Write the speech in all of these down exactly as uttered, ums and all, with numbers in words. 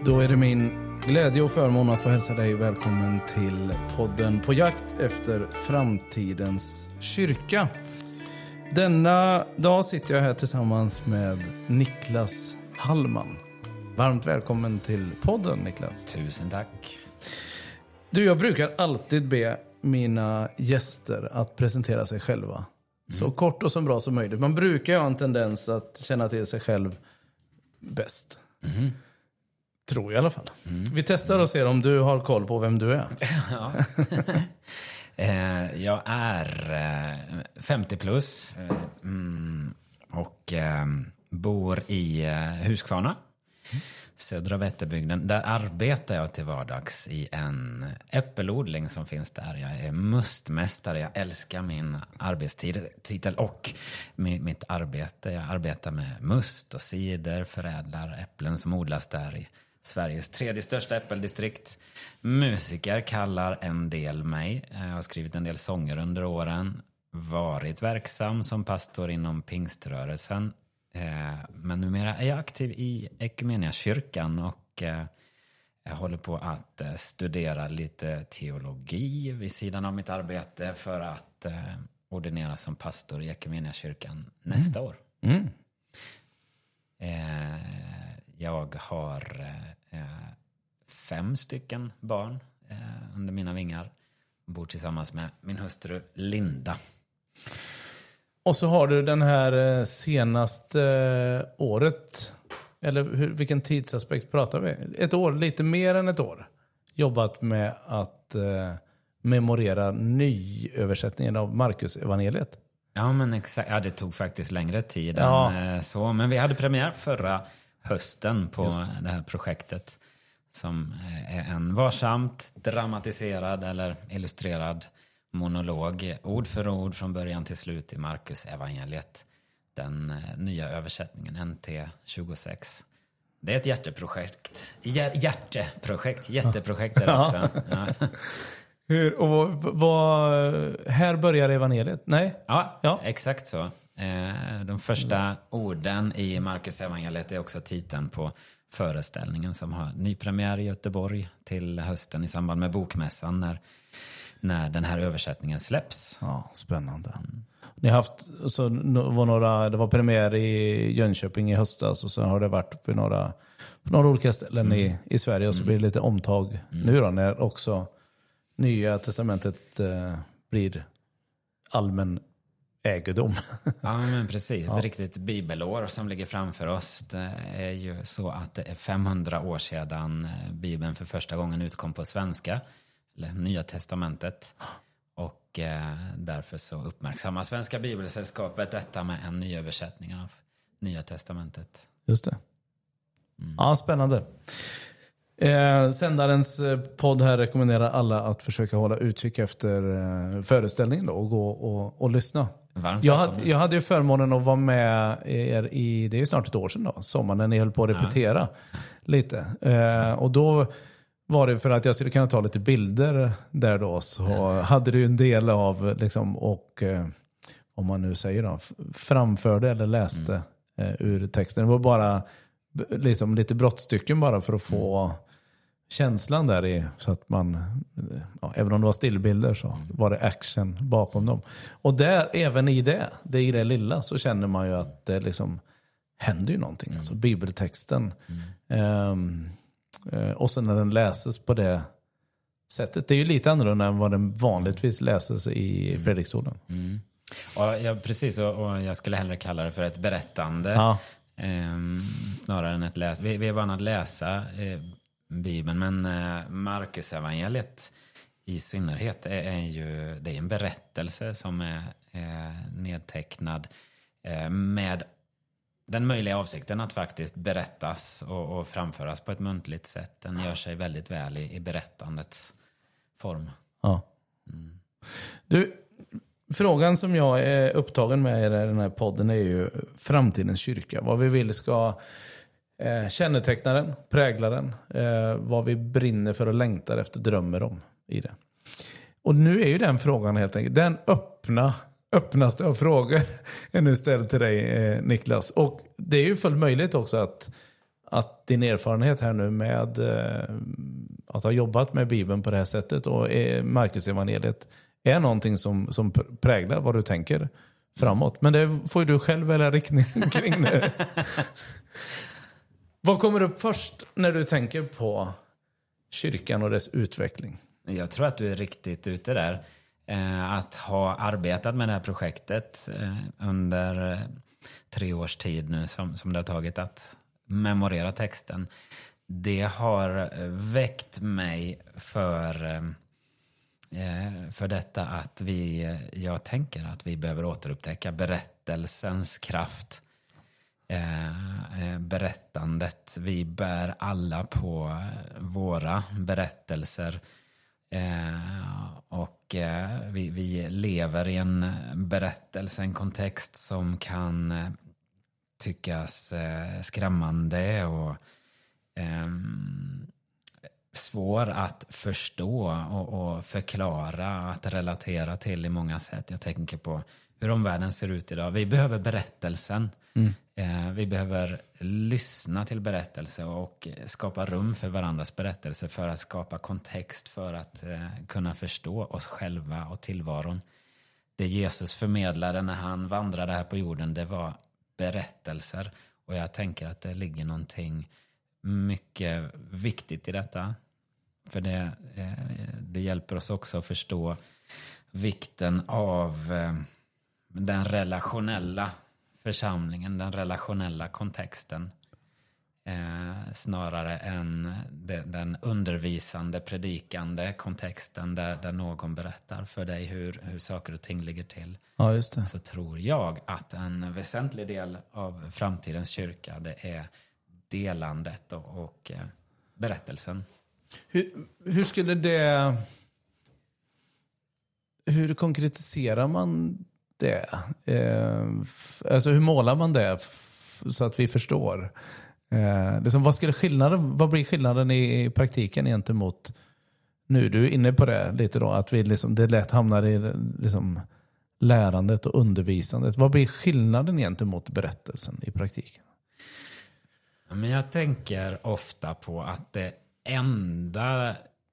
Då är det min glädje och förmån att få hälsa dig välkommen till podden På jakt efter framtidens kyrka. Denna dag sitter jag här tillsammans med Niklas Hallman. Varmt välkommen till podden, Niklas. Tusen tack. Du, jag brukar alltid be mina gäster att presentera sig själva. Mm. Så kort och så bra som möjligt. Man brukar ju ha en tendens att känna till sig själv bäst. Mm. Tror jag i alla fall. Mm. Vi testar och ser om du har koll på vem du är. Ja. eh, jag är eh, femtio plus eh, mm, och eh, bor i eh, Huskvarna, mm. södra Vätterbygden. Där arbetar jag till vardags i en äppelodling som finns där. Jag är mustmästare. Jag älskar min arbetstitel och mitt arbete. Jag arbetar med must och cider, förädlar äpplen som odlas där i Sveriges tredje största äppeldistrikt. Musiker kallar en del mig. Jag har skrivit en del sånger under åren. Varit verksam som pastor inom pingströrelsen. Men numera är jag aktiv i Ekumeniakyrkan och jag håller på att studera lite teologi vid sidan av mitt arbete för att ordinera som pastor i Ekumeniakyrkan nästa mm. år. Mm. Jag har eh, fem stycken barn eh, under mina vingar. Bor tillsammans med min hustru Linda. Och så har du den här senaste eh, året, eller hur, vilken tidsaspekt pratar vi? Ett år, lite mer än ett år. Jobbat med att eh, memorera nyöversättningen av Markus evangeliet. Ja, men exakt. Ja, det tog faktiskt längre tid ja. än så. Men vi hade premiär förra hösten på det. det här projektet som är en varsamt dramatiserad eller illustrerad monolog, ord för ord från början till slut i Markus evangeliet, den nya översättningen N T tjugosex. Det är ett hjärteprojekt. Hjärteprojekt, jätteprojekt är det också. Ja. Hur, och vad, här börjar evangeliet? Nej? Ja, ja. Exakt så. De första orden i Markus evangeliet är också titeln på föreställningen som har nypremiär i Göteborg till hösten i samband med bokmässan när, när den här översättningen släpps. Ja, spännande. Mm. Ni har haft, så var några, det var premiär i Jönköping i höstas och så har det varit på några, på några olika ställen mm. i, i Sverige och så blir det lite omtag mm. nu då när också Nya testamentet eh, blir allmän ägedom. Ja, men precis. Ja. Ett riktigt bibelår som ligger framför oss. Det är ju så att det är femhundra år sedan Bibeln för första gången utkom på svenska. Eller Nya testamentet. Och eh, därför så uppmärksammar Svenska Bibelsällskapet detta med en ny översättning av Nya testamentet. Just det. Mm. Ja, spännande. Eh, sändarens podd här rekommenderar alla att försöka hålla utkik efter eh, föreställningen då, och gå och, och lyssna. Jag hade, jag hade ju förmånen att vara med er i, det är ju snart ett år sedan då, sommaren när ni höll på att repetera ja. lite. Eh, och då var det för att jag skulle kunna ta lite bilder där då, så ja. hade du en del av liksom, och eh, om man nu säger då, framförde eller läste mm. eh, ur texten. Det var bara liksom lite brottstycken bara för att få mm. känslan där i, så att man, ja, även om det var stillbilder så mm. var det action bakom dem. Och där, även i det, det i det lilla, så känner man ju att det liksom händer ju någonting. Mm. Alltså bibeltexten. Mm. Um, uh, och sen när den läses på det sättet, det är ju lite annorlunda än vad den vanligtvis läses i mm. predikstolen. Mm. Och ja, precis, och, och jag skulle hellre kalla det för ett berättande. Ja. Um, snarare än ett läs. Vi, vi är vana att läsa eh, Bibeln, men eh, Markus evangeliet i synnerhet är, är ju, det är en berättelse som är eh, nedtecknad eh, med den möjliga avsikten att faktiskt berättas och, och framföras på ett muntligt sätt. Den gör sig väldigt väl i, i berättandets form. Ja. Mm. Du, frågan som jag är upptagen med i den här podden är ju framtidens kyrka. Vad vi vill ska eh, känneteckna den, prägla den. Eh, vad vi brinner för och längtar efter, drömmer om i det. Och nu är ju den frågan helt enkelt, den öppna, öppnaste av frågor är nu ställd till dig, eh, Niklas. Och det är ju fullt möjligt också att, att din erfarenhet här nu med eh, att ha jobbat med Bibeln på det här sättet och eh, Markus evangeliet är någonting som, som präglar vad du tänker framåt. Men det får ju du själv välja riktning kring nu. Vad kommer upp först när du tänker på kyrkan och dess utveckling? Jag tror att du är riktigt ute där. Eh, att ha arbetat med det här projektet eh, under eh, tre års tid nu som, som det har tagit att memorera texten. Det har väckt mig för, eh, för detta att vi, jag tänker att vi behöver återupptäcka berättelsens kraft. Eh, berättandet. Vi bär alla på våra berättelser. Eh, och eh, vi, vi lever i en berättelse, en kontext som kan eh, tyckas eh, skrämmande och eh, svår att förstå och, och förklara, att relatera till i många sätt. Jag tänker på hur omvärlden ser ut idag. Vi behöver berättelsen. Mm. Eh, vi behöver lyssna till berättelse och skapa rum för varandras berättelse för att skapa kontext för att eh, kunna förstå oss själva och tillvaron. Det Jesus förmedlade när han vandrade här på jorden, det var berättelser. Och jag tänker att det ligger någonting mycket viktigt i detta. För det, eh, det hjälper oss också att förstå vikten av eh, den relationella församlingen, den relationella kontexten. Eh, snarare än de, den undervisande, predikande kontexten där, där någon berättar för dig hur, hur saker och ting ligger till. Ja, just det. Så tror jag att en väsentlig del av framtidens kyrka, det är delandet och, och eh, berättelsen. Hur, hur skulle det... Hur konkretiserar man det? Eh, alltså hur målar man det f- så att vi förstår? Eh, liksom, vad, skulle skillnaden, vad blir skillnaden i, i praktiken gentemot nu? Du är inne på det lite då, att vi liksom, det lätt hamnar i liksom, lärandet och undervisandet. Vad blir skillnaden gentemot berättelsen i praktiken? Men jag tänker ofta på att det enda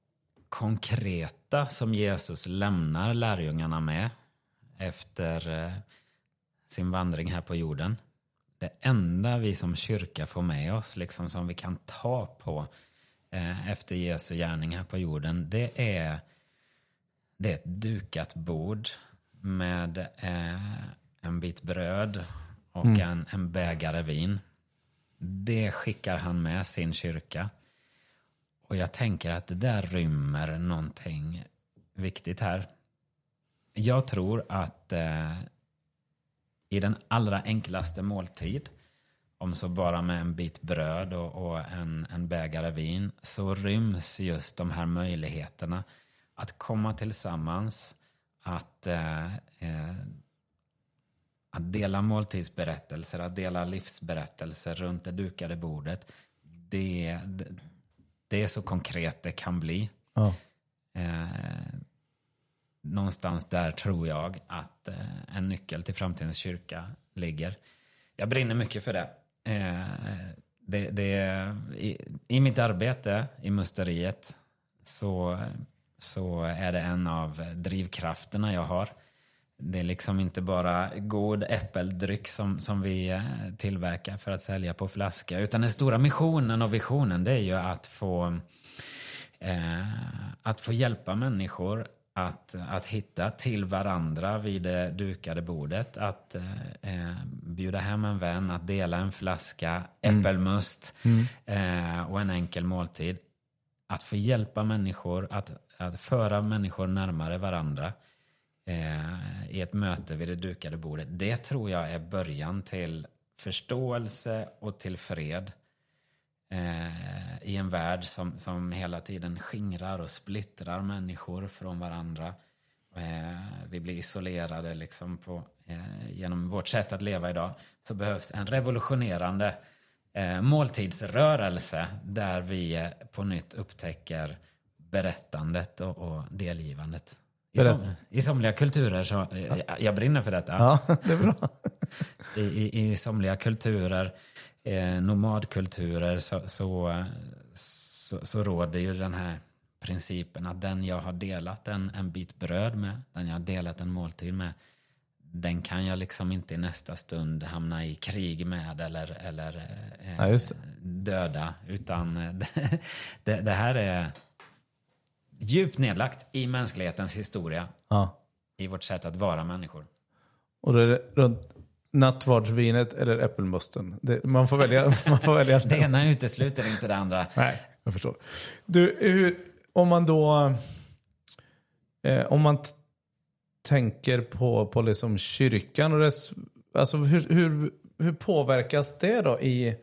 konkreta som Jesus lämnar lärjungarna med efter sin vandring här på jorden, det enda vi som kyrka får med oss, liksom som vi kan ta på eh, efter Jesu gärning här på jorden, det är, det är ett dukat bord med eh, en bit bröd och mm. en, en bägare vin. Det skickar han med sin kyrka. Och jag tänker att det där rymmer någonting viktigt här. Jag tror att eh, i den allra enklaste måltid, om så bara med en bit bröd och, och en, en bägare vin, så ryms just de här möjligheterna att komma tillsammans, att, eh, eh, att dela måltidsberättelser, att dela livsberättelser runt det dukade bordet. Det, det, det är så konkret det kan bli. Ja. Eh, någonstans där tror jag att eh, en nyckel till framtidens kyrka ligger. Jag brinner mycket för det. Eh, det, det i, I mitt arbete i musteriet så, så är det en av drivkrafterna jag har. Det är liksom inte bara god äppeldryck som, som vi tillverkar för att sälja på flaska, utan den stora missionen och visionen, det är ju att få, eh, att få hjälpa människor Att, att hitta till varandra vid det dukade bordet. Att eh, bjuda hem en vän, att dela en flaska äppelmust mm. eh, och en enkel måltid. Att få hjälpa människor, att, att föra människor närmare varandra eh, i ett möte vid det dukade bordet. Det tror jag är början till förståelse och till fred. Eh, i en värld som, som hela tiden skingrar och splittrar människor från varandra. Eh, vi blir isolerade liksom på, eh, genom vårt sätt att leva idag. Så behövs en revolutionerande eh, måltidsrörelse där vi eh, på nytt upptäcker berättandet och, och delgivandet. I, som, I somliga kulturer så, eh, jag brinner för detta. Ja, det är bra. I, i, i somliga kulturer eh, nomadkulturer så, så, så, så råder ju den här principen att den jag har delat en, en bit bröd med, den jag har delat en måltid med, den kan jag liksom inte i nästa stund hamna i krig med eller, eller eh, ja, just det. döda. Utan det, det, det här är djupt nedlagt i mänsklighetens historia. Ja. I vårt sätt att vara människor. Och då är det runt nattvardsvinet eller äppelmusten. Det, man får välja. Man får välja. Det ena utesluter inte det andra. Nej, jag förstår. Du, hur, om man då... Eh, om man... T- tänker på, på liksom kyrkan och dess, alltså hur, hur, hur påverkas det då i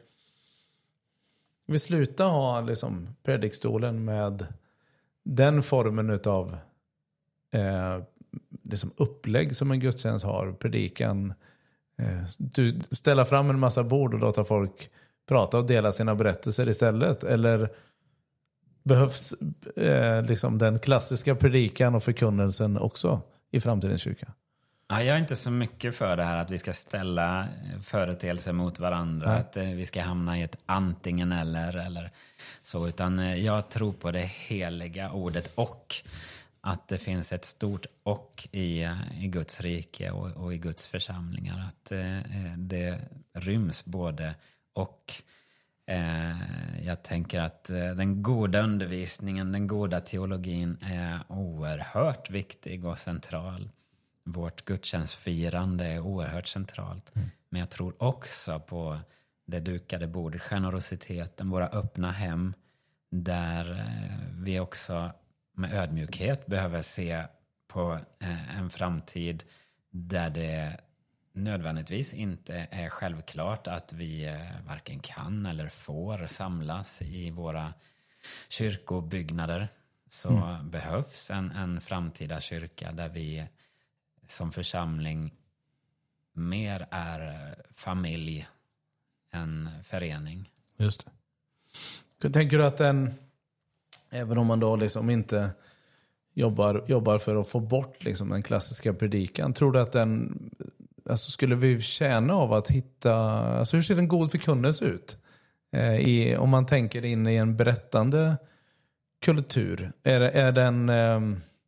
vi slutar ha liksom predikstolen med den formen utav eh, liksom upplägg som en gudstjänst har, predikan, eh, du ställa fram en massa bord och låta folk prata och dela sina berättelser istället, eller behövs eh, liksom den klassiska predikan och förkunnelsen också i framtidens kyrka? Ja, jag är inte så mycket för det här att vi ska ställa företeelser mot varandra. Nej. Att vi ska hamna i ett antingen eller, eller så. Utan jag tror på det heliga ordet och att det finns ett stort och i, i Guds rike och, och i Guds församlingar. Att eh, det ryms både och. Eh, jag tänker att eh, den goda undervisningen, den goda teologin är oerhört viktig och central. Vårt gudstjänstfirande är oerhört centralt. Mm. Men jag tror också på det dukade bordet, generositeten, våra öppna hem. Där eh, vi också med ödmjukhet behöver se på eh, en framtid där det nödvändigtvis inte är självklart att vi eh, varken kan eller får samlas i våra kyrkobyggnader. Så mm. behövs en, en framtida kyrka där vi som församling mer är familj än förening. Just det. Tänker du att den, även om man då liksom inte jobbar, jobbar för att få bort liksom den klassiska predikan, tror du att den, alltså skulle vi tjäna av att hitta, alltså hur ser en god förkunnelse ut? Eh, i, om man tänker in i en berättande kultur, är, är den... Eh,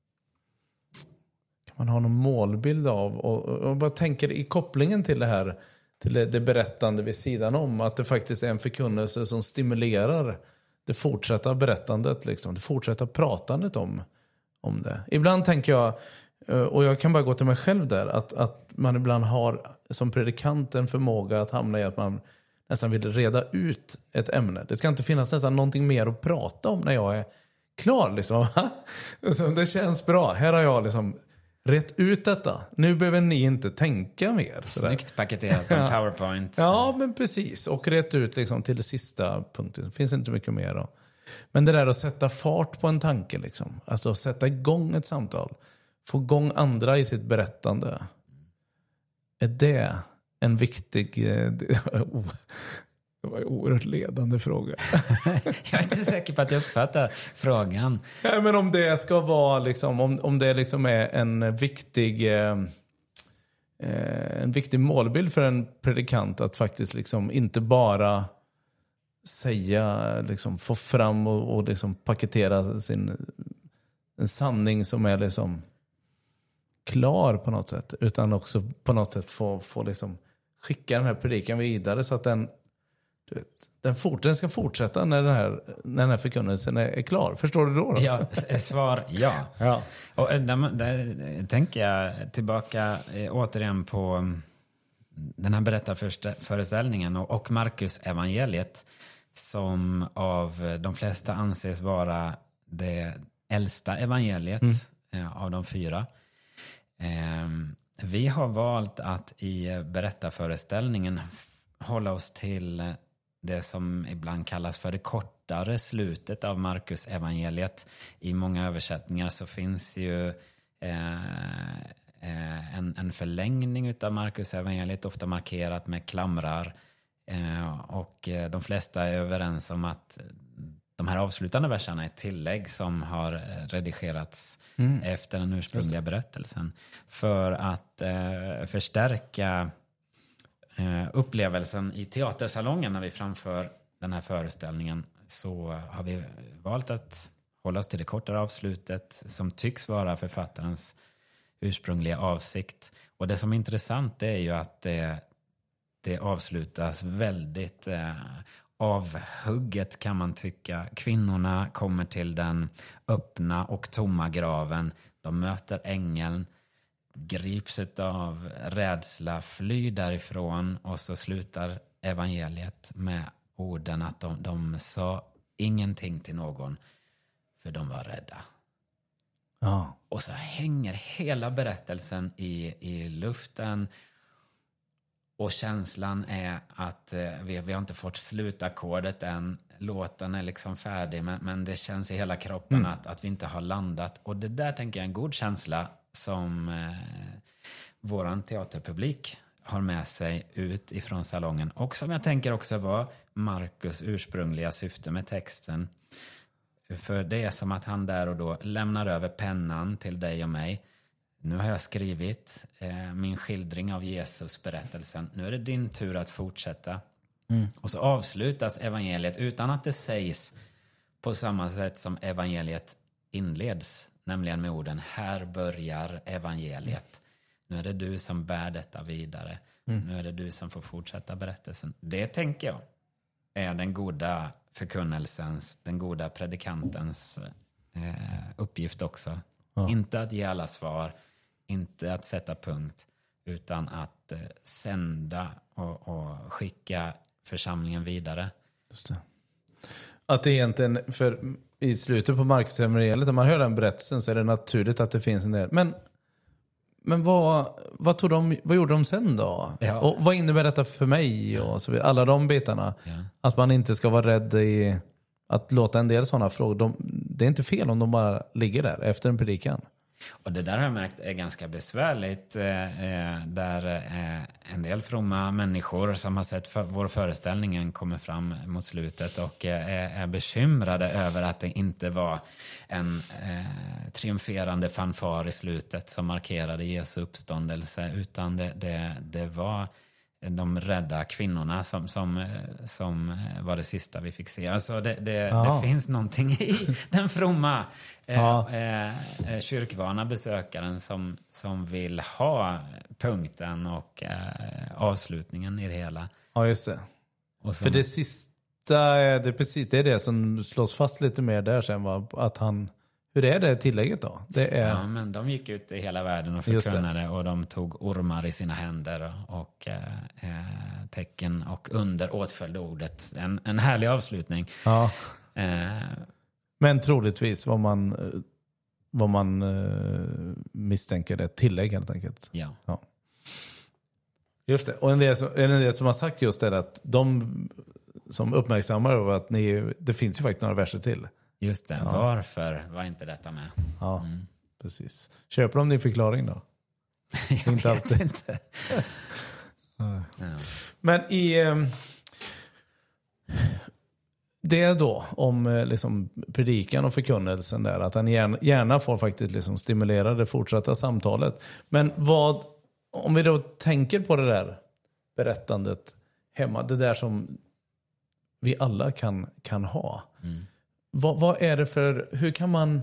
man har någon målbild av och, och bara tänker i kopplingen till det här, till det, det berättande vid sidan om, att det faktiskt är en förkunnelse som stimulerar det fortsatta berättandet, liksom, det fortsatta pratandet om, om det. Ibland tänker jag, och jag kan bara gå till mig själv där, att, att man ibland har som predikant en förmåga att hamna i att man nästan vill reda ut ett ämne. Det ska inte finnas nästan någonting mer att prata om när jag är klar. Liksom. Så det känns bra. Här har jag liksom rätt ut detta. Nu behöver ni inte tänka mer. Sådär. Snyggt paketerat på en PowerPoint. Ja, men precis. Och rätt ut liksom till det sista punkten. Det finns inte mycket mer då. Men det där att sätta fart på en tanke. Liksom. Alltså sätta igång ett samtal. Få igång andra i sitt berättande. Är det en viktig... Det var en oerhört ledande fråga. Jag är inte så säker på att jag uppfattar frågan. Ja, men om det ska vara liksom, om, om det liksom är en viktig eh, en viktig målbild för en predikant att faktiskt liksom inte bara säga, liksom få fram och, och liksom paketera sin en sanning som är liksom klar på något sätt, utan också på något sätt få, få liksom skicka den här predikan vidare så att den Du vet, den, fort, den ska fortsätta när den här, när den här förkunnelsen är, är klar. Förstår du då? då? Ja, svar ja. ja. Och där, där tänker jag tillbaka eh, återigen på den här berättarföreställningen och, och Markus evangeliet som av de flesta anses vara det äldsta evangeliet mm. eh, av de fyra. Eh, vi har valt att i berättarföreställningen hålla oss till det som ibland kallas för det kortare slutet av Markus evangeliet. I många översättningar så finns ju eh, eh, en, en förlängning av Markus evangeliet, ofta markerat med klamrar. Eh, och de flesta är överens om att de här avslutande verserna är ett tillägg som har redigerats mm. efter den ursprungliga berättelsen. För att eh, förstärka eh, upplevelsen i teatersalongen när vi framför den här föreställningen, så har vi valt att hålla oss till det kortare avslutet som tycks vara författarens ursprungliga avsikt. Och det som är intressant är ju att det, det avslutas väldigt eh, avhugget, kan man tycka. Kvinnorna kommer till den öppna och tomma graven. De möter ängeln, grips av rädsla, flyr därifrån, och så slutar evangeliet med orden att de, de sa ingenting till någon för de var rädda. Ja. Och så hänger hela berättelsen i, i luften, och känslan är att eh, vi, vi har inte fått slutakkordet än. Låten är liksom färdig, men, men det känns i hela kroppen mm. att, att vi inte har landat. Och det där tänker jag är en god känsla som eh, våran teaterpublik har med sig ut ifrån salongen. Och som jag tänker också var Markus ursprungliga syfte med texten. För det är som att han där och då lämnar över pennan till dig och mig. Nu har jag skrivit eh, min skildring av Jesus berättelsen. Nu är det din tur att fortsätta. Mm. Och så avslutas evangeliet utan att det sägs på samma sätt som evangeliet inleds. Nämligen med orden, här börjar evangeliet. Nu är det du som bär detta vidare. Mm. Nu är det du som får fortsätta berättelsen. Det tänker jag är den goda förkunnelsens, den goda predikantens eh, uppgift också. Ja. Inte att ge alla svar, inte att sätta punkt, utan att eh, sända och, och skicka församlingen vidare. Just det. Att det egentligen, för i slutet på Markus evangeliet, när man hör den berättelsen, så är det naturligt att det finns en del. Men, men vad, vad, tog de, vad gjorde de sen då? Ja. Och vad innebär detta för mig? Och så vidare. Alla de bitarna. Ja. Att man inte ska vara rädd i att låta en del sådana frågor. De, det är inte fel om de bara ligger där efter en predikan. Och det där har jag märkt är ganska besvärligt. Eh, där eh, en del fromma människor som har sett för, vår föreställningen kommer fram mot slutet och eh, är bekymrade över att det inte var en eh, triumferande fanfar i slutet som markerade Jesu uppståndelse, utan det, det, det var de rädda kvinnorna som, som, som var det sista vi fick se. Alltså det, det, det finns någonting i den fromma ja. eh, eh, kyrkvana besökaren som, som vill ha punkten och eh, avslutningen i det hela. Ja, just det. Och som, för det sista, det är precis det, är det som slås fast lite mer där sen, va? Att han... Hur är det tillägget då? Det är... Ja, men de gick ut i hela världen och förkunnade, och de tog ormar i sina händer och eh, tecken och under åtföljde ordet. En, en härlig avslutning. Ja. Eh. Men troligtvis vad man, vad man eh, misstänker är ett tillägg helt enkelt. Ja. Ja. Just det. Och en del, som, en del som har sagt just det, att de som uppmärksammar över att ni, det finns ju faktiskt några verser till. Just det, ja. Varför var inte detta med? Ja, mm. precis. Köper de din förklaring då? Jag inte alltid. Inte. Ja. Men i eh, det då om liksom predikan och förkunnelsen där, att han gärna, gärna får faktiskt liksom stimulera det fortsatta samtalet. Men vad, om vi då tänker på det där berättandet hemma, det där som vi alla kan, kan ha. Mm. Vad, vad är det för, hur kan man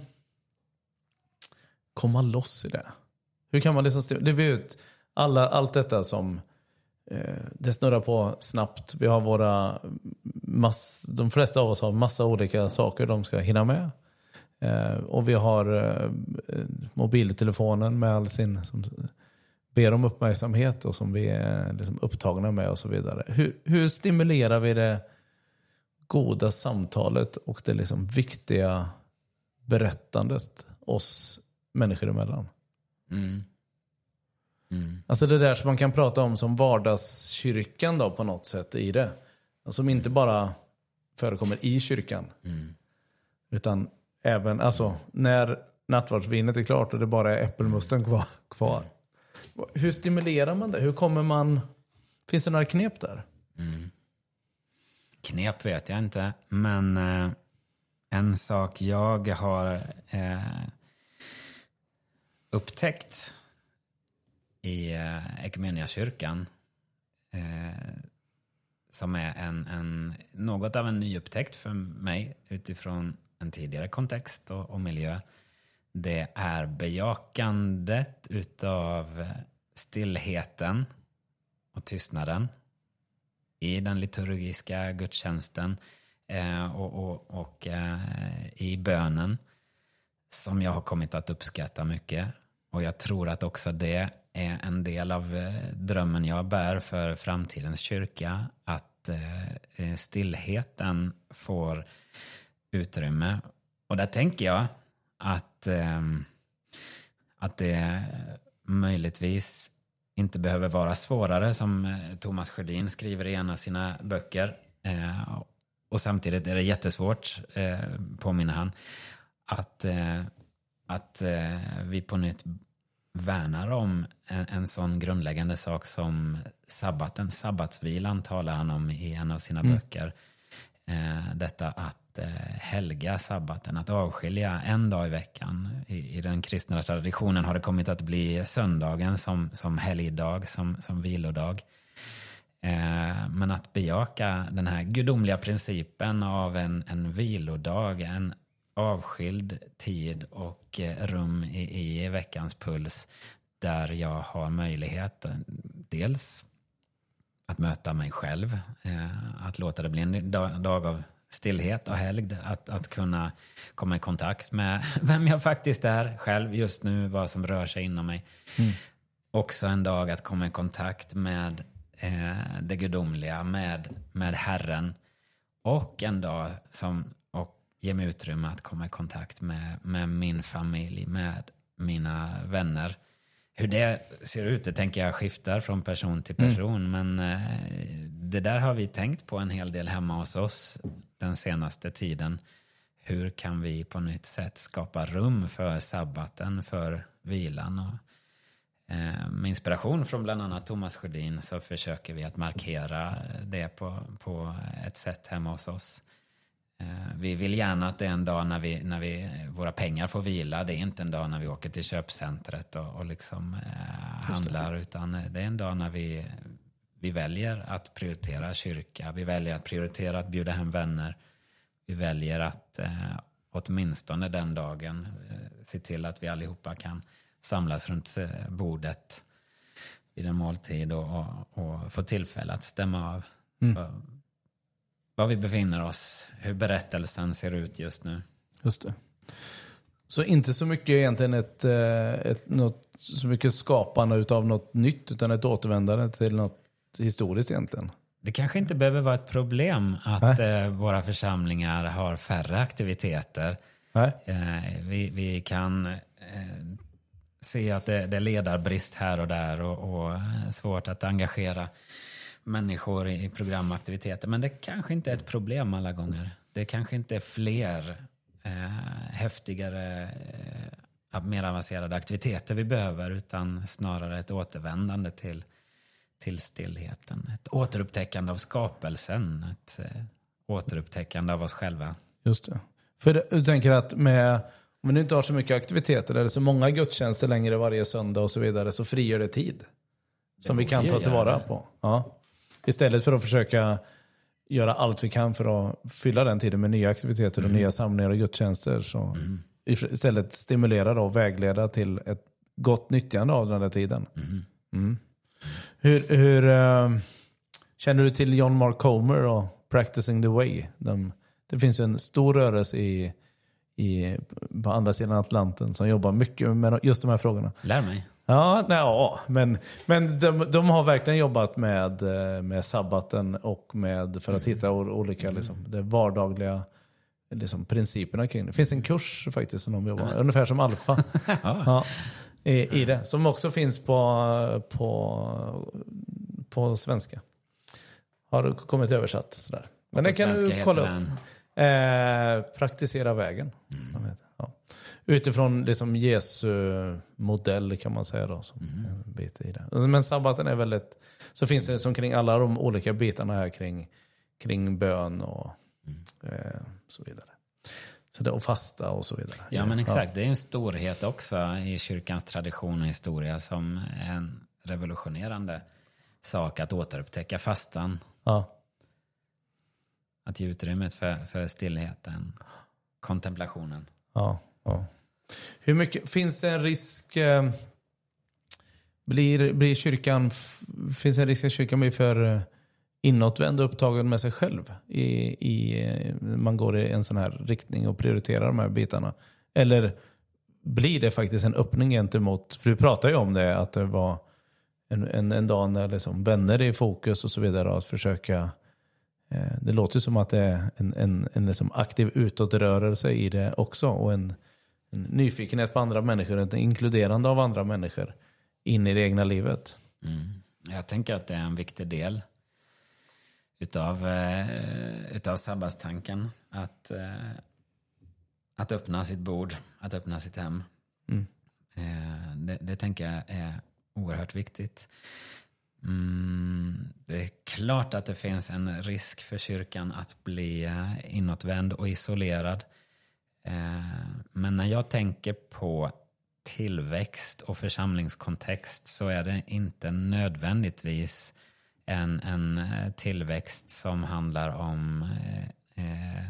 komma loss i det? Hur kan man liksom, det vet alla, allt detta som eh, det snurrar på snabbt. Vi har våra mass, de flesta av oss har massa olika saker de ska hinna med. Eh, och vi har eh, mobiltelefonen med all sin, som ber om uppmärksamhet och som vi är liksom upptagna med och så vidare. Hur, hur stimulerar vi det goda samtalet och det liksom viktiga berättandet oss människor emellan? Mm. Mm. Alltså det där som man kan prata om som vardagskyrkan då på något sätt i det. Som inte mm. bara förekommer i kyrkan. Mm. Utan även alltså när nattvardsvinet är klart och det bara är äppelmusten kvar. kvar. Mm. Hur stimulerar man det? Hur kommer man... Finns det några knep där? Mm. Knep vet jag inte, men eh, en sak jag har eh, upptäckt i eh, Ekumeniakyrkan eh, som är en, en, något av en nyupptäckt för mig utifrån en tidigare kontext och, och miljö. Det är bejakandet utav stillheten och tystnaden i den liturgiska gudstjänsten eh, och, och, och eh, i bönen som jag har kommit att uppskatta mycket. Och jag tror att också det är en del av eh, drömmen jag bär för framtidens kyrka. Att eh, stillheten får utrymme. Och där tänker jag att, eh, att det möjligtvis inte behöver vara svårare, som Thomas Sjödin skriver i en av sina böcker. Eh, och samtidigt är det jättesvårt, eh, påminner han, att, eh, att eh, vi på nytt värnar om en, en sån grundläggande sak som sabbaten. Sabbatsvilan talar han om i en av sina mm. böcker. Eh, detta att eh, helga sabbaten, att avskilja en dag i veckan. I, i den kristna traditionen har det kommit att bli söndagen som, som helgdag, som, som vilodag. Eh, men att bejaka den här gudomliga principen av en, en vilodag, en avskild tid och rum i, i veckans puls, där jag har möjlighet dels att möta mig själv, eh, att låta det bli en dag, dag av stillhet och helgd, att, att kunna komma i kontakt med vem jag faktiskt är själv just nu, vad som rör sig inom mig. Mm. Också en dag att komma i kontakt med eh, det gudomliga, med, med Herren, och en dag som ge mig utrymme att komma i kontakt med, med min familj, med mina vänner. Hur det ser ut, det tänker jag skiftar från person till person. Mm. Men eh, det där har vi tänkt på en hel del hemma hos oss den senaste tiden. Hur kan vi på nytt sätt skapa rum för sabbaten, för vilan? Och, eh, med inspiration från bland annat Thomas Sjödin så försöker vi att markera det på, på ett sätt hemma hos oss. Vi vill gärna att det är en dag när, vi, när vi, våra pengar får vila. Det är inte en dag när vi åker till köpcentret och, och liksom, eh, handlar. Utan det är en dag när vi, vi väljer att prioritera kyrka. Vi väljer att prioritera att bjuda hem vänner. Vi väljer att eh, åtminstone den dagen eh, se till att vi allihopa kan samlas runt eh, bordet vid en måltid. Och, och, och få tillfälle att stämma av. Mm. Var vi befinner oss, hur berättelsen ser ut just nu. Just det. Så inte så mycket egentligen ett, ett, något, så mycket skapande utav något nytt, utan ett återvändande till något historiskt egentligen. Det kanske inte behöver vara ett problem att eh, våra församlingar har färre aktiviteter. Nej. Eh, vi, vi kan eh, se att det, det är ledarbrist här och där och, och svårt att engagera människor i programaktiviteter. Men det kanske inte är ett problem alla gånger. Det kanske inte är fler eh, häftigare, eh, mer avancerade aktiviteter vi behöver, utan snarare ett återvändande till, till stillheten. Ett återupptäckande av skapelsen. Ett eh, återupptäckande av oss själva. Just det. För det, du tänker att med, om vi nu inte har så mycket aktiviteter eller så många gudstjänster längre varje söndag och så vidare, så frigör det tid som vi kan ta tillvara på. Ja. Istället för att försöka göra allt vi kan för att fylla den tiden med nya aktiviteter och mm. nya samlingar och gudstjänster, så mm. istället stimulera och vägleda till ett gott nyttjande av den där tiden. Mm. Mm. Hur, hur uh, känner du till John Mark Comer och Practicing the Way? De, det finns ju en stor rörelse i, i, på andra sidan Atlanten som jobbar mycket med just de här frågorna. Lär mig. Ja, nej, ja, men, men de, de har verkligen jobbat med, med sabbaten och med, för att mm. hitta olika mm. liksom, det vardagliga liksom, principerna kring det. Det finns en kurs faktiskt som de jobbar med, mm. ungefär som Alfa. ja, i, i det, som också finns på, på, på svenska. Har kommit översatt sådär. Men det kan du kolla upp. Eh, praktisera vägen. Mm. Ja. Utifrån liksom Jesu modell kan man säga då, som mm. en bit i det. Men sabbaten är väldigt, så finns det som kring alla de olika bitarna här kring, kring bön och mm. eh, så vidare. Så det, och fasta och så vidare. Ja, men exakt. Ja. Det är en storhet också i kyrkans tradition och historia som är en revolutionerande sak att återupptäcka fastan. Ja. Att ge utrymmet för, för stillheten, kontemplationen. Ja, ja. Hur mycket, finns det en risk, eh, blir, blir kyrkan, finns det en risk att kyrkan blir för eh, inåtvänd och upptagen med sig själv i, i, man går i en sån här riktning och prioriterar de här bitarna? Eller blir det faktiskt en öppning gentemot, för du pratar ju om det, att det var en, en, en dag när liksom vänner är i fokus och så vidare, att försöka, eh, det låter som att det är en, en, en liksom aktiv utåtrörelse i det också, och en, en nyfikenhet på andra människor, ett inkluderande av andra människor in i det egna livet. Mm. Jag tänker att det är en viktig del utav, eh, utav sabbatstanken, att, eh, att öppna sitt bord, att öppna sitt hem. Mm. Eh, det, det tänker jag är oerhört viktigt. Mm, det är klart att det finns en risk för kyrkan att bli inåtvänd och isolerad. Eh, men när jag tänker på tillväxt och församlingskontext så är det inte nödvändigtvis en, en tillväxt som handlar om eh,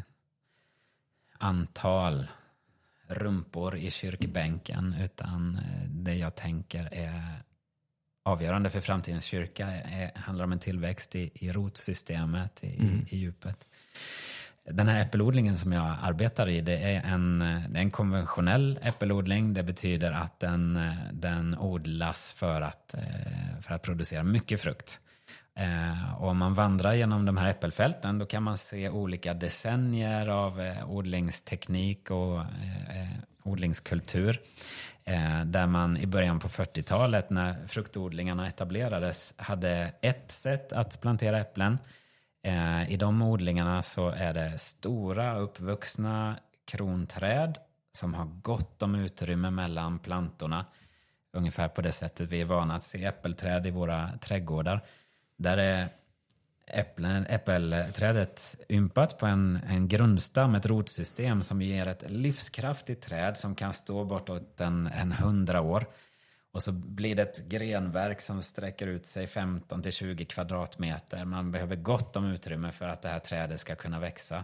antal rumpor i kyrkbänken, utan det jag tänker är avgörande för framtidens kyrka är, handlar om en tillväxt i, i rotsystemet, i, mm. i djupet. Den här äppelodlingen som jag arbetar i, det är en, det är en konventionell äppelodling. Det betyder att den, den odlas för att, för att producera mycket frukt. Och om man vandrar genom de här äppelfälten, då kan man se olika decennier av odlingsteknik och odlingskultur. Där man i början på fyrtiotalet, när fruktodlingarna etablerades, hade ett sätt att plantera äpplen. I de odlingarna så är det stora uppvuxna kronträd som har gott om utrymme mellan plantorna. Ungefär på det sättet vi är vana att se äppelträd i våra trädgårdar. Där är äpplen, äppelträdet ympat på en, en grundstam, ett rotsystem som ger ett livskraftigt träd som kan stå bortåt en, en hundra år. Och så blir det ett grenverk som sträcker ut sig femton till tjugo kvadratmeter. Man behöver gott om utrymme för att det här trädet ska kunna växa.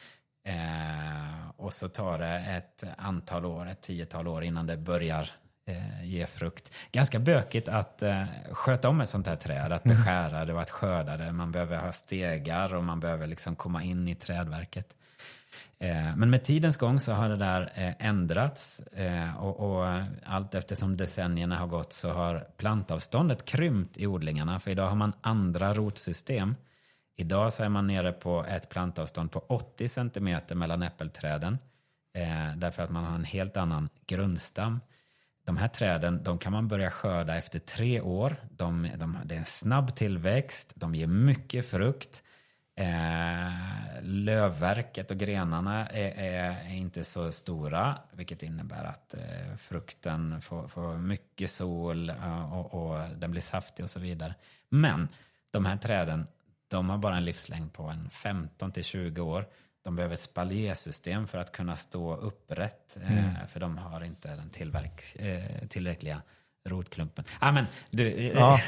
Eh, och så tar det ett antal år, ett tiotal år innan det börjar eh, ge frukt. Ganska bökigt att eh, sköta om ett sånt här träd, att beskära det och att skörda det. Man behöver ha stegar och man behöver liksom komma in i trädverket. Men med tidens gång så har det där ändrats, och, och allt eftersom decennierna har gått så har plantavståndet krympt i odlingarna, för idag har man andra rotsystem. Idag så är man nere på ett plantavstånd på åttio centimeter mellan äppelträden, därför att man har en helt annan grundstam. De här träden, de kan man börja skörda efter tre år. De, de, det är en snabb tillväxt, de ger mycket frukt. Eh, lövverket och grenarna är, är, är inte så stora, vilket innebär att eh, frukten får, får mycket sol eh, och, och den blir saftig och så vidare. Men de här träden, de har bara en livslängd på en femton till tjugo år. De behöver ett spaliersystem för att kunna stå upprätt, eh, mm. för de har inte den tillverk, eh, tillräckliga rotklumpen. Ah, men du, ja.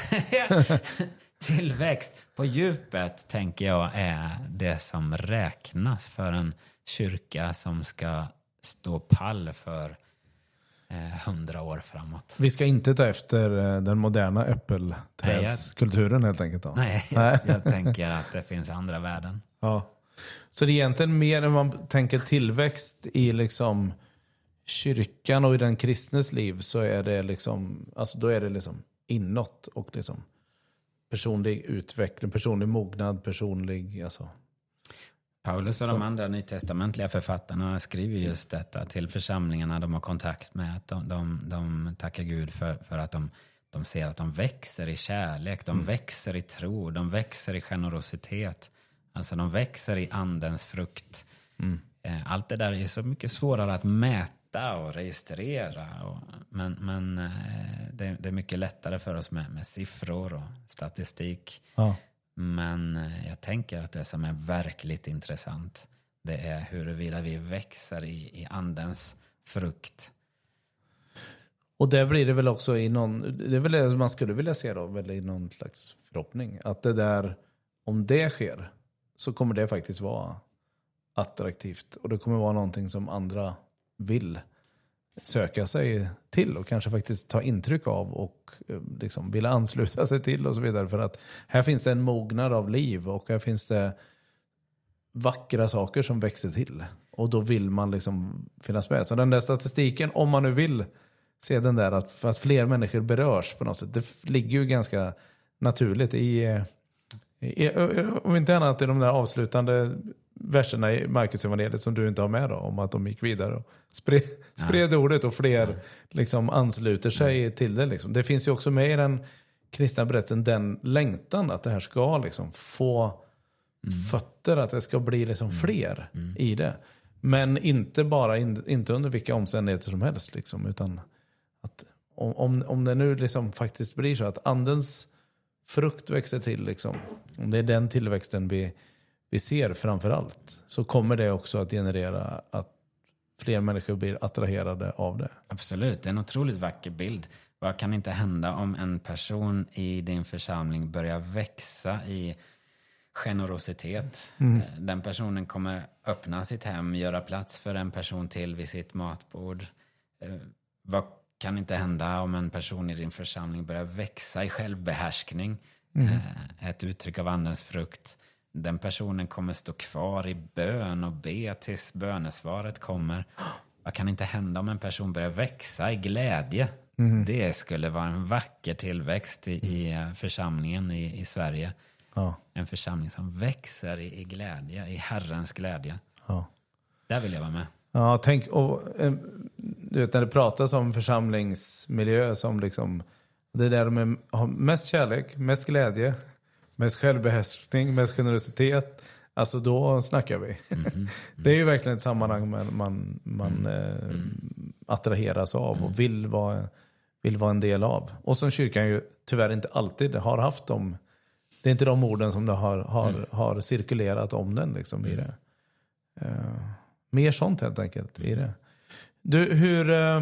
Tillväxt på djupet tänker jag är det som räknas för en kyrka som ska stå pall för hundra år framåt. Vi ska inte ta efter den moderna äppelträdskulturen helt enkelt då. Nej, jag, jag tänker att det finns andra värden. Ja. Så det är egentligen mer än man tänker tillväxt i liksom kyrkan och i den kristnes liv, så är det liksom, alltså då är det liksom inåt och liksom personlig utveckling, personlig mognad, personlig, alltså. Paulus och de andra nytestamentliga författarna skriver just detta till församlingarna de har kontakt med. Att de, de, de tackar Gud för, för att de, de ser att de växer i kärlek, de mm. växer i tro, de växer i generositet. Alltså de växer i andens frukt. Mm. Allt det där är så mycket svårare att mäta och registrera. Och, men men det, det är mycket lättare för oss med, med siffror och statistik. Ja. Men jag tänker att det som är verkligt intressant, det är huruvida vi växer i, i andens frukt. Och där blir det väl också i någon, det är väl det man skulle vilja se då, väl i någon slags förhoppning. Att det där, om det sker, så kommer det faktiskt vara attraktivt. Och det kommer vara någonting som andra vill söka sig till och kanske faktiskt ta intryck av och liksom vilja ansluta sig till och så vidare. För att här finns det en mognad av liv och här finns det vackra saker som växer till. Och då vill man liksom finnas med. Så den där statistiken, om man nu vill se den där, att, för att fler människor berörs på något sätt. Det ligger ju ganska naturligt i, i om inte annat i de där avslutande verserna i Markus evangeliet som du inte har med då, om att de gick vidare och spred, spred ja. ordet och fler ja. liksom ansluter sig ja. till det. Liksom. Det finns ju också med i den kristna berättelsen den längtan att det här ska liksom få mm. fötter, att det ska bli liksom fler mm. i det. Men inte bara in, inte under vilka omständigheter som helst liksom, utan att om, om, om det nu liksom faktiskt blir så att andens frukt växer till liksom, om det är den tillväxten vi, vi ser framför allt, så kommer det också att generera att fler människor blir attraherade av det. Absolut, det är en otroligt vacker bild. Vad kan inte hända om en person i din församling börjar växa i generositet? Mm. Den personen kommer öppna sitt hem, göra plats för en person till vid sitt matbord. Vad kan inte hända om en person i din församling börjar växa i självbehärskning? Mm. Ett uttryck av andens frukt. Den personen kommer stå kvar i bön och be tills bönesvaret kommer. Vad kan inte hända om en person börjar växa i glädje? Mm. Det skulle vara en vacker tillväxt i, i församlingen i, i Sverige. Ja. En församling som växer i, i glädje, i Herrens glädje. Ja. Där vill jag vara med. Ja, tänk, och, du vet, när det pratas om församlingsmiljö som liksom, det är där de är, har mest kärlek, mest glädje, mest självbehärskning, mest generositet. Alltså då snackar vi. Mm, mm, det är ju verkligen ett sammanhang man, man, man mm, eh, mm. attraheras av mm. och vill vara, vill vara en del av. Och som kyrkan ju tyvärr inte alltid har haft dem. Det är inte de orden som det har, har, mm. har cirkulerat om den liksom, i det. Uh, mer sånt helt enkelt i det. Du, hur... Uh,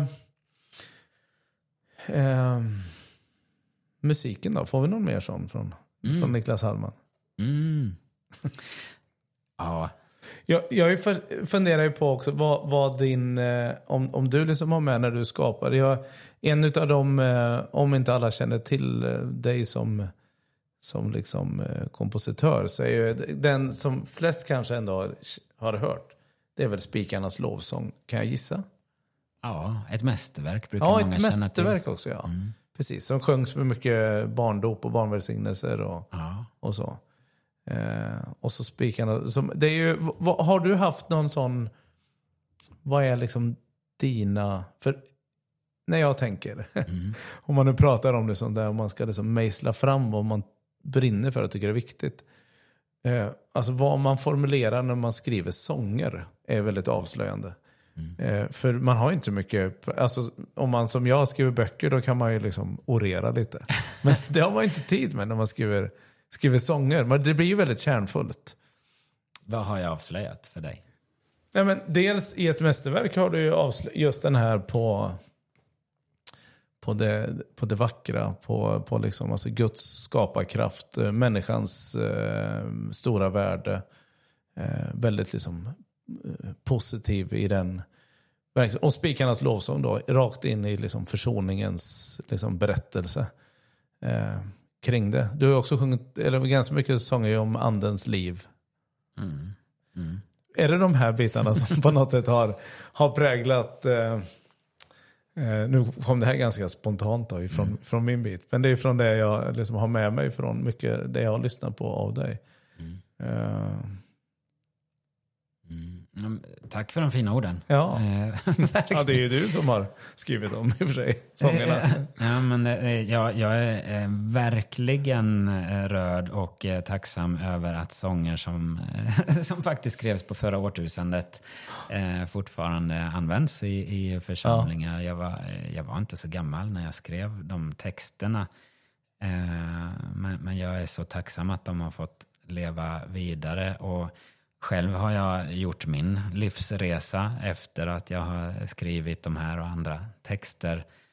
uh, musiken då? Får vi någon mer sån från, mm. från Niklas Hallman? Mm. Ja. Jag, jag funderar ju på också vad, vad din... Uh, om, om du liksom har med när du skapar. Jag, en av dem, uh, om inte alla känner till uh, dig som... som liksom eh, kompositör, så är ju den som flest kanske ändå har, har hört, det är väl Spikarnas lovsång, kan jag gissa? Ja, ett mästerverk brukar ja, många känna till. Ja, ett mästerverk också, ja. Mm. Precis, som sjöngs med mycket barndop och barnvälsignelser och, ja. och så. Eh, och så Spikarna, som, det är ju, vad, har du haft någon sån, vad är liksom dina, för när jag tänker, mm. om man nu pratar om det sånt där, om man ska liksom mejsla fram vad man brinner för och tycker är viktigt. Eh, alltså vad man formulerar när man skriver sånger är väldigt avslöjande. Mm. Eh, för man har inte mycket, alltså om man som jag skriver böcker, då kan man ju liksom orera lite. Men det har man inte tid med när man skriver, skriver sånger. Men det blir ju väldigt kärnfullt. Vad har jag avslöjat för dig? Nej, men dels i ett mästerverk har du ju avslöjat just den här på... På det, på det vackra, på, på liksom, alltså Guds skaparkraft, människans eh, stora värde. Eh, väldigt liksom, eh, positiv i den. Och Spikarnas lovsång då, rakt in i liksom, försoningens liksom, berättelse eh, kring det. Du har också sjungit, eller ganska mycket sånger om andens liv. Mm. Mm. Är det de här bitarna som på något sätt har, har präglat... Eh, Uh, nu kom det här ganska spontant då, ifrån, mm. från min bit. Men det är från det jag liksom har med mig från mycket det jag har lyssnat på av dig. Mm. Uh. Mm. Tack för de fina orden. Ja. Ja, det är ju du som har skrivit dem i och för sig, sångerna. Ja, men jag, jag är verkligen rörd och tacksam över att sånger som, som faktiskt skrevs på förra årtusendet fortfarande används i, i församlingar. Ja. Jag, var, jag var inte så gammal när jag skrev de texterna. Men, men jag är så tacksam att de har fått leva vidare. Och själv har jag gjort min livsresa efter att jag har skrivit de här och andra texter.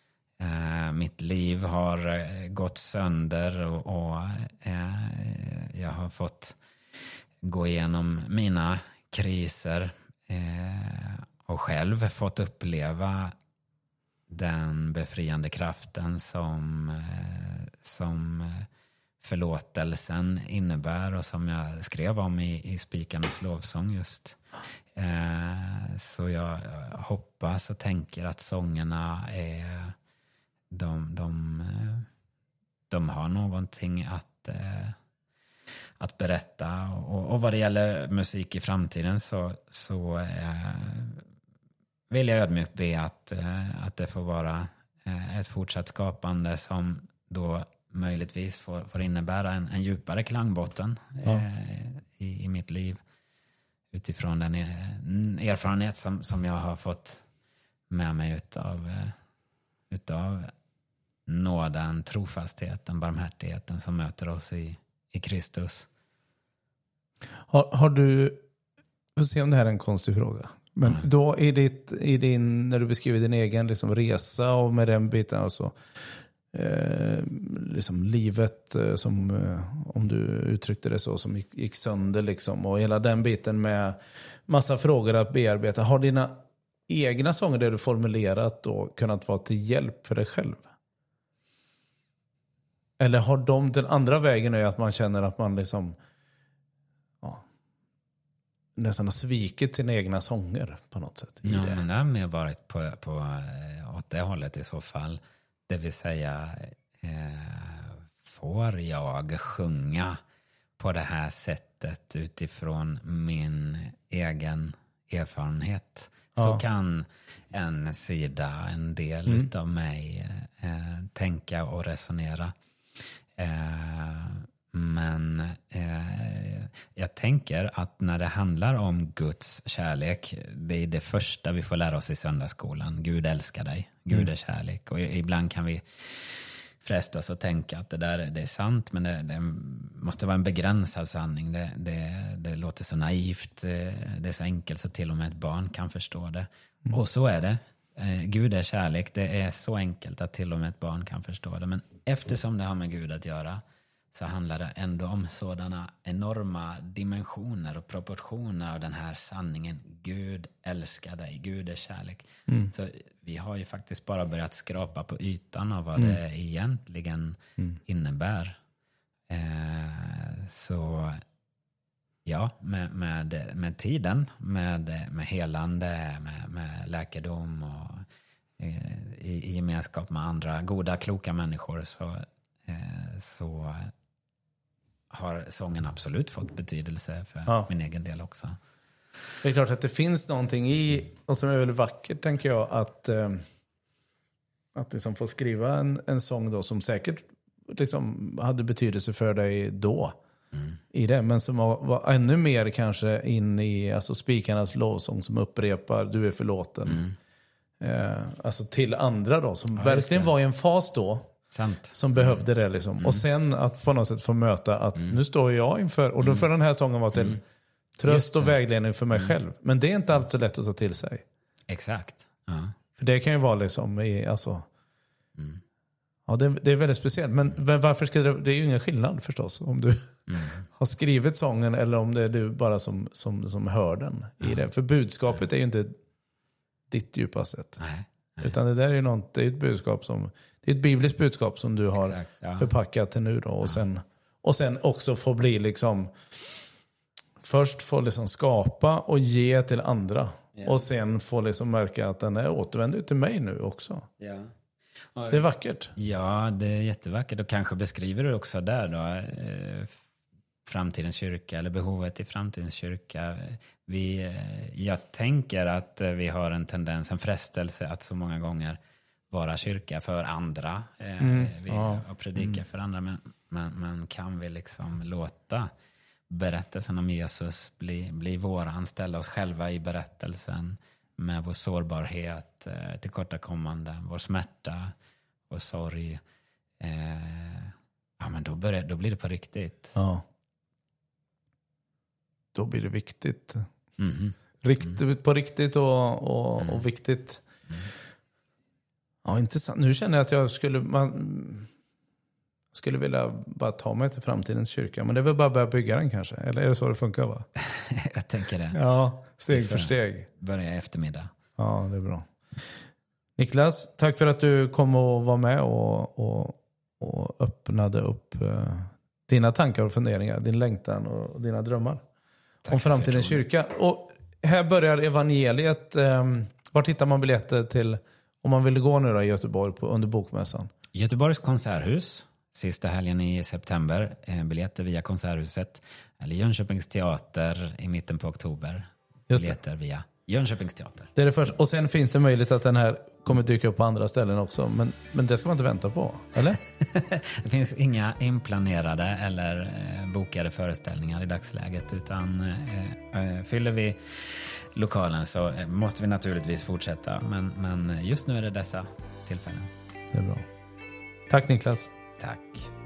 Eh, mitt liv har eh, gått sönder och, och eh, jag har fått gå igenom mina kriser eh, och själv fått uppleva den befriande kraften som, eh, som förlåtelsen innebär och som jag skrev om i, i Spikarnas lovsång just. Eh, så jag hoppas och tänker att sångerna är de, de, de har någonting att, eh, att berätta. Och, och vad det gäller musik i framtiden så, så eh, vill jag ödmjukt be att, eh, att det får vara eh, ett fortsatt skapande som då möjligtvis får, får innebära en, en djupare klangbotten ja. eh, i, i mitt liv. Utifrån den erfarenhet som, som jag har fått med mig utav, utav nåden, trofastheten, barmhärtigheten som möter oss i, i Kristus. Har, har du, får se om det här är en konstig fråga. Men mm. då i, ditt, i din, när du beskriver din egen liksom, resa och med den biten alltså, eh, liksom livet eh, som, eh, om du uttryckte det så, som gick, gick sönder liksom, och hela den biten med massa frågor att bearbeta. Har dina egna sånger där du formulerat och kunnat vara till hjälp för dig själv? Eller har de den andra vägen är att man känner att man liksom ja, nästan har svikit sina egna sånger på något sätt? Ja, det. Men det har mer varit på, på, åt det hållet i så fall. Det vill säga, eh, får jag sjunga på det här sättet utifrån min egen erfarenhet? Ja. Så kan en sida, en del mm. av mig eh, tänka och resonera. Eh, men eh, jag tänker att när det handlar om Guds kärlek, det är det första vi får lära oss i söndagsskolan. Gud älskar dig, Gud mm. är kärlek. Och ibland kan vi frestas att tänka att det där det är sant, men det, det måste vara en begränsad sanning. Det, det, det låter så naivt, det är så enkelt så till och med ett barn kan förstå det. Mm. Och så är det. Gud är kärlek, det är så enkelt att till och med ett barn kan förstå det. Men eftersom det har med Gud att göra så handlar det ändå om sådana enorma dimensioner och proportioner av den här sanningen. Gud älskar dig, Gud är kärlek. Mm. Så vi har ju faktiskt bara börjat skrapa på ytan av vad mm. det egentligen mm. innebär. Eh, så ja, med, med, med tiden, med, med helande, med, med läkedom och eh, i, i gemenskap med andra goda, kloka människor så, eh, så har sången absolut fått betydelse för ja. min egen del också. Det är klart att det finns någonting i, och som är väldigt vackert tänker jag, att, eh, att liksom få skriva en, en sång då som säkert liksom hade betydelse för dig då. Mm. I det, men som var, var ännu mer kanske in i alltså Spikarnas lovsång som upprepar du är förlåten. Mm. Eh, alltså till andra då som ja, verkligen var i en fas då. Sant. Som mm. behövde det liksom. Mm. Och sen att på något sätt få möta att mm. nu står jag inför, och då får den här sången vara till mm. tröst och vägledning för mig mm. själv. Men det är inte alltid lätt att ta till sig. Exakt. Ja. För det kan ju vara liksom i, alltså mm. ja, det, det är väldigt speciellt. Men varför ska det, det är ju ingen skillnad förstås om du mm. har skrivit sången eller om det är du bara som, som, som hör den i mm. det. För budskapet är ju inte ditt djupa sätt. Nej. Nej. Utan det där är ju något, det är ett budskap som, det är ett bibliskt budskap som du har Exakt, ja. förpackat till nu då. Och, ja. sen, och sen också få bli liksom, först få liksom skapa och ge till andra. Ja. Och sen få liksom märka att den är återvänd till mig nu också. Ja. Det är vackert. Ja, det är jättevackert. Och kanske beskriver du också där då eh, framtidens kyrka eller behovet i framtidens kyrka. Vi, eh, jag tänker att eh, vi har en tendens, en frestelse att så många gånger vara kyrka för andra. Eh, mm. Vi ja. och predika mm. för andra. Men, men, men kan vi liksom låta berättelsen om Jesus bli, bli våran, ställa oss själva i berättelsen med vår sårbarhet, eh, tillkortakommande, vår smärta, vår sorg. Eh, ja, men då, börjar, då blir det på riktigt. Ja. Då blir det viktigt. Mm-hmm. Rikt, mm. På riktigt och, och, mm. och viktigt. Mm. Ja, Ja, intressant. Nu känner jag att jag skulle... Man, skulle vilja bara ta mig till framtidens kyrka. Men det är väl bara börja bygga den kanske. Eller är det så det funkar, va? Jag tänker det. Ja, steg för steg. Börja i eftermiddag. Ja, det är bra. Niklas, tack för att du kom och var med och, och, och öppnade upp uh, dina tankar och funderingar, din längtan och dina drömmar. Tack om framtidens kyrka. Och här börjar evangeliet. Um, var hittar man biljetter till, om man vill gå nu då i Göteborg på, under bokmässan? Göteborgs konserthus. Sista helgen i september. Eh, biljetter via Konserthuset. Eller Jönköpings teater i mitten på oktober. Biljetter via Jönköpings teater. Det är det första. Och sen finns det möjlighet att den här kommer dyka upp på andra ställen också. Men, men det ska man inte vänta på, eller? Det finns inga inplanerade eller eh, bokade föreställningar i dagsläget. Utan eh, eh, fyller vi lokalen så eh, måste vi naturligtvis fortsätta. Men, men just nu är det dessa tillfällen. Det är bra. Tack Niklas. Tack.